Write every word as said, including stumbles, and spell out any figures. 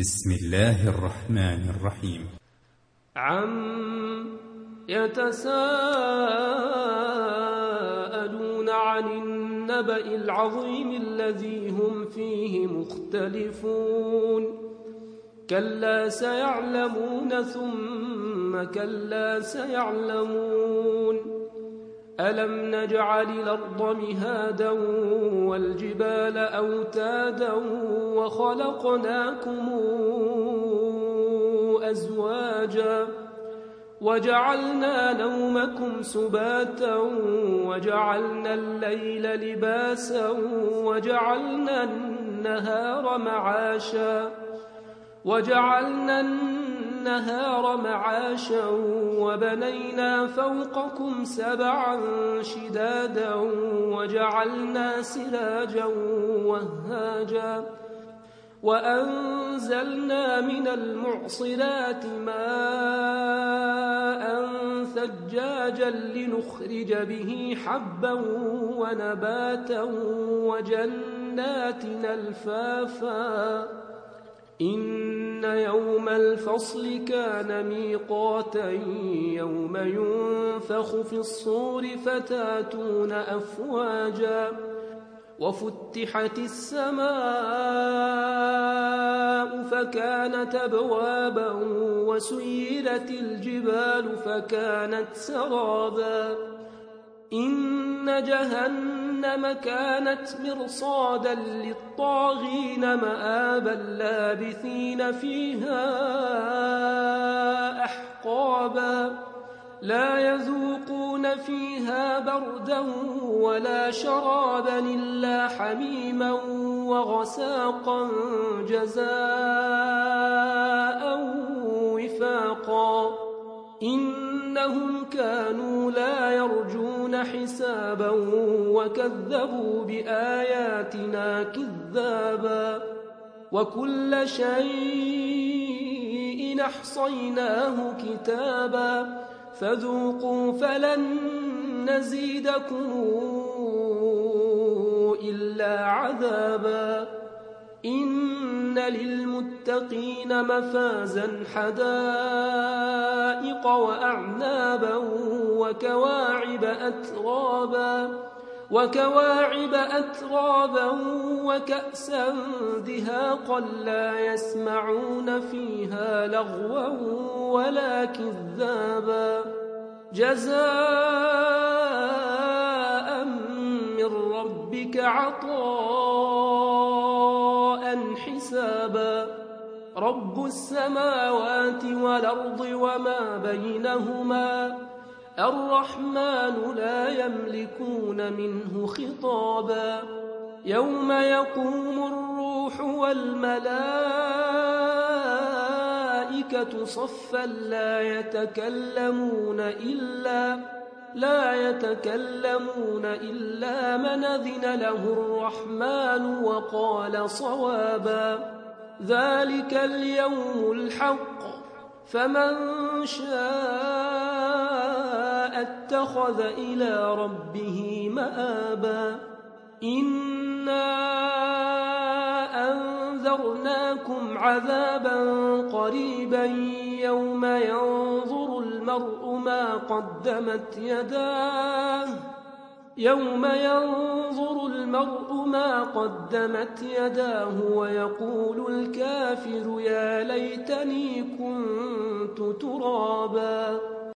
بسم الله الرحمن الرحيم. عم يتساءلون عن النبأ العظيم الذي هم فيه مختلفون كلا سيعلمون ثم كلا سيعلمون ألم نجعل الأرض مهادا والجبال أوتادا وخلقناكم أزواجا وجعلنا نومكم سباتا وجعلنا الليل لباسا وجعلنا النهار معاشا وجعلنا النهار معاشا وبنينا فوقكم سبعا شدادا وجعلنا سراجا وهاجا وأنزلنا من المعصرات ماء ثجاجا لنخرج به حبا ونباتا وجنات ألفافا إن يوم الفصل كان ميقاتا يوم ينفخ في الصور فتاتون أفواجا وفتحت السماء فكانت أبوابا وسيرت الجبال فكانت سرابا إن جهنم كانت مرصادا للطاغين مآبا لابثين فيها أحقابا لا يذوقون فيها بردا ولا شرابا إلا حميما وغساقا جزاء وفاقا إنهم كانوا لا يرجون حسابا وكذبوا بآياتنا كذابا وكل شيء أحصيناه كتابا فذوقوا فلن نزيدكم إلا عذابا إن للمتقين مفازا حدائق وأعنابا وكواعب أترابا وكواعب أترابا وكأسا دهاقا لا يسمعون فيها لغوا ولا كذابا جزاء من ربك عطاء حسابا رب السماوات والأرض وما بينهما الرحمن لا يملكون منه خطابا يوم يقوم الروح والملائكة صفا لا يتكلمون إلا لا يتكلمون إلا من أذن له الرحمن وقال صوابا ذلك اليوم الحق فمن شاء اتخذ إلى ربه مآبا إنا أنذرناكم عذابا قريبا يوم ينظر المرء ما قدمت يداه يوم ينظر المرء ما قدمت يداه ويقول الكافر يا ليتني كنت ترابا